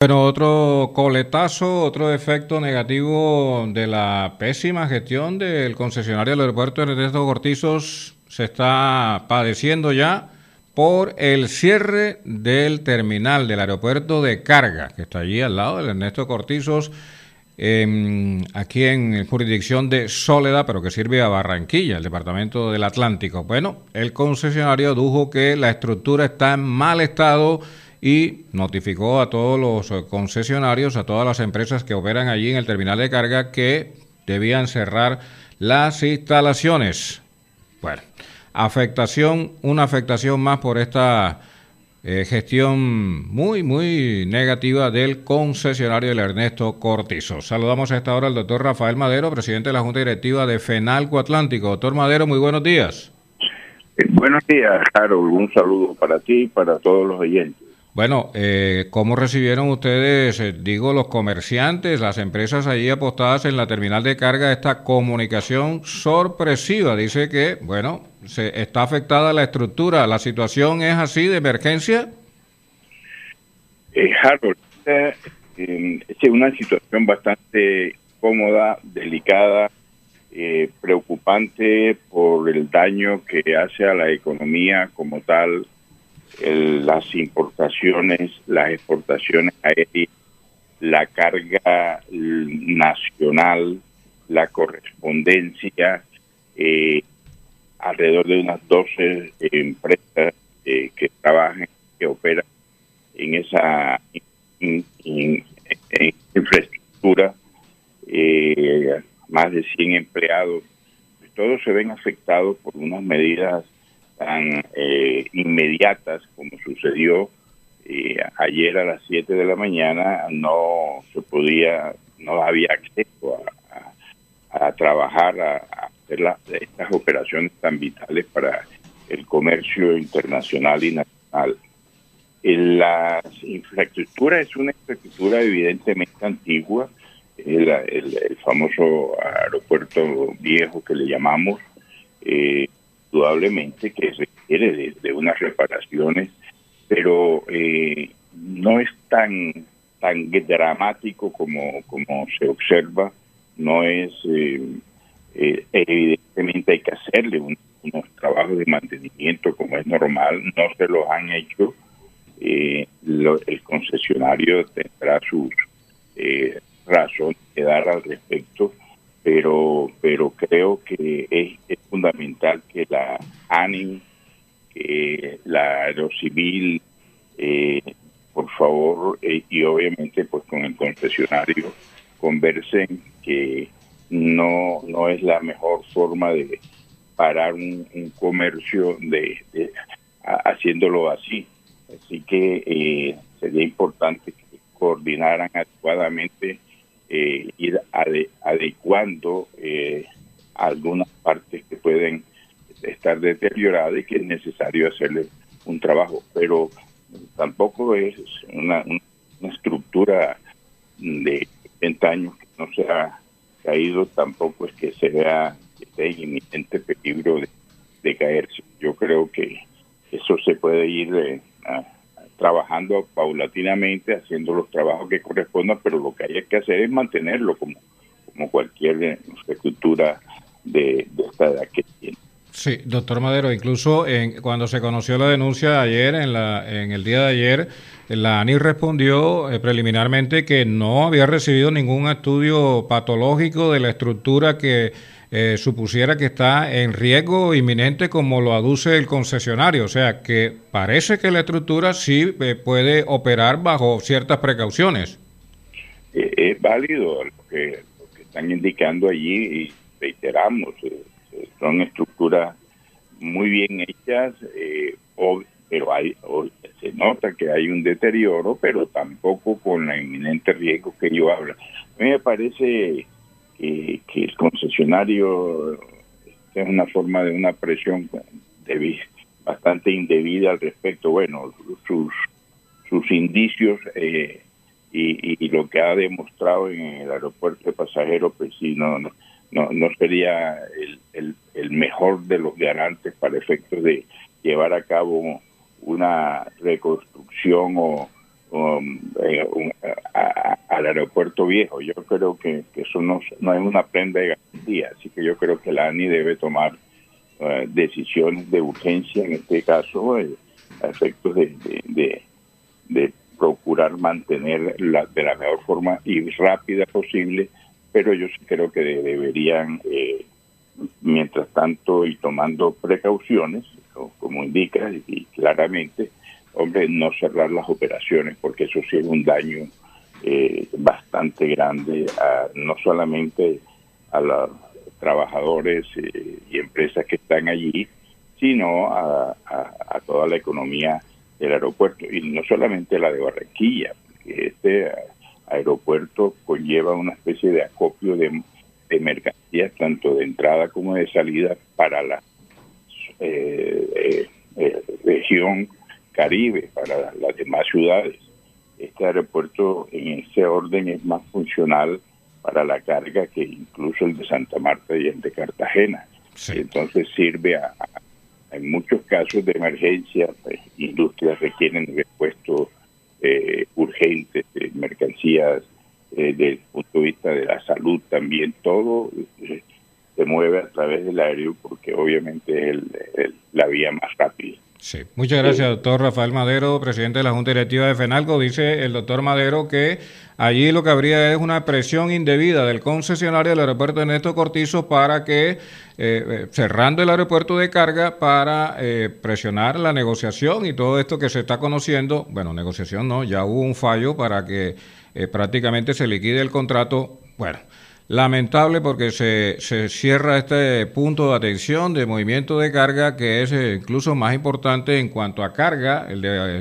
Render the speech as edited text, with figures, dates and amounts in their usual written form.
Bueno, otro coletazo, otro efecto negativo de la pésima gestión del concesionario del aeropuerto Ernesto Cortizos se está padeciendo ya por el cierre del terminal del aeropuerto de carga, que está allí al lado del Ernesto Cortizos, aquí en jurisdicción de Soledad, pero que sirve a Barranquilla, el departamento del Atlántico. Bueno, el concesionario dijo que la estructura está en mal estado y notificó a todos los concesionarios, a todas las empresas que operan allí en el terminal de carga que debían cerrar las instalaciones. Bueno, una afectación más por esta gestión muy negativa del concesionario del Ernesto Cortizo. Saludamos a esta hora al doctor Rafael Madero, presidente de la Junta Directiva de Fenalco Atlántico. Doctor Madero, muy buenos días. Buenos días, Harold. Un saludo para ti y para todos los oyentes. Bueno, ¿cómo recibieron ustedes, los comerciantes, las empresas allí apostadas en la terminal de carga, esta comunicación sorpresiva? Dice que, bueno, se está afectada la estructura. ¿La situación es así de emergencia? Harold, es una situación bastante cómoda, delicada, preocupante por el daño que hace a la economía como tal. Las importaciones, las exportaciones aéreas, la carga nacional, la correspondencia, alrededor de unas 12 empresas que trabajan, que operan en esa en infraestructura, más de 100 empleados, pues todos se ven afectados por unas medidas tan inmediatas como sucedió ayer a las 7 de la mañana. No había acceso a trabajar, a hacer estas operaciones tan vitales para el comercio internacional y nacional. La infraestructura es una infraestructura evidentemente antigua, el famoso aeropuerto viejo que le llamamos, indudablemente que requiere de unas reparaciones, pero no es tan dramático como se observa. No es evidentemente hay que hacerle unos trabajos de mantenimiento como es normal. No se los han hecho. El concesionario tendrá sus razones que dar al respecto, pero creo que es fundamental que la ANIM, que la Aerocivil, por favor, y obviamente pues con el concesionario conversen que no es la mejor forma de parar un comercio haciéndolo así. Así que sería importante que coordinaran adecuadamente, ir adecuando algunas partes que pueden estar deterioradas y que es necesario hacerle un trabajo, pero tampoco es una estructura de 30 años que no se ha caído, tampoco es que se vea que esté en inminente peligro de caerse. Yo creo que eso se puede ir trabajando paulatinamente, haciendo los trabajos que correspondan, pero lo que hay que hacer es mantenerlo como cualquier infraestructura de esta edad que tiene. Sí, doctor Madero, incluso cuando se conoció la denuncia ayer, en el día de ayer, la ANI respondió preliminarmente que no había recibido ningún estudio patológico de la estructura que supusiera que está en riesgo inminente como lo aduce el concesionario. O sea, que parece que la estructura sí puede operar bajo ciertas precauciones. Es válido lo que están indicando allí y reiteramos, son estructuras muy bien hechas, pero se nota que hay un deterioro, pero tampoco con el inminente riesgo que ellos hablan. A mí me parece que el concesionario es una forma de una presión bastante indebida al respecto. Bueno, sus indicios y lo que ha demostrado en el aeropuerto de pasajeros, pues sí, no sería el mejor de los garantes para efectos de llevar a cabo una reconstrucción o al aeropuerto viejo. Yo creo que eso no es una prenda de garantía, así que yo creo que la ANI debe tomar decisiones de urgencia en este caso, a efectos de procurar mantener de la mejor forma y rápida posible, pero yo sí creo que deberían, mientras tanto, y tomando precauciones, como indica y claramente, hombre, no cerrar las operaciones, porque eso sí es un daño bastante grande, no solamente a los trabajadores y empresas que están allí, sino a toda la economía del aeropuerto, y no solamente la de Barranquilla, porque este aeropuerto conlleva una especie de acopio de mercancías, tanto de entrada como de salida, para la región Caribe, para las demás ciudades. Este aeropuerto en ese orden es más funcional para la carga que incluso el de Santa Marta y el de Cartagena. Sí. Entonces sirve en muchos casos de emergencia, pues, industrias requieren repuestos urgentes de mercancías, desde el punto de vista de la salud también, todo se mueve a través del aéreo porque obviamente es la vía más rápida. Sí. Muchas gracias, doctor Rafael Madero, presidente de la Junta Directiva de FENALCO. Dice el doctor Madero que allí lo que habría es una presión indebida del concesionario del aeropuerto Ernesto Cortizo para que, cerrando el aeropuerto de carga, para presionar la negociación y todo esto que se está conociendo. Bueno, negociación no, ya hubo un fallo para que prácticamente se liquide el contrato. Bueno, lamentable porque se cierra este punto de atención de movimiento de carga que es incluso más importante en cuanto a carga, el de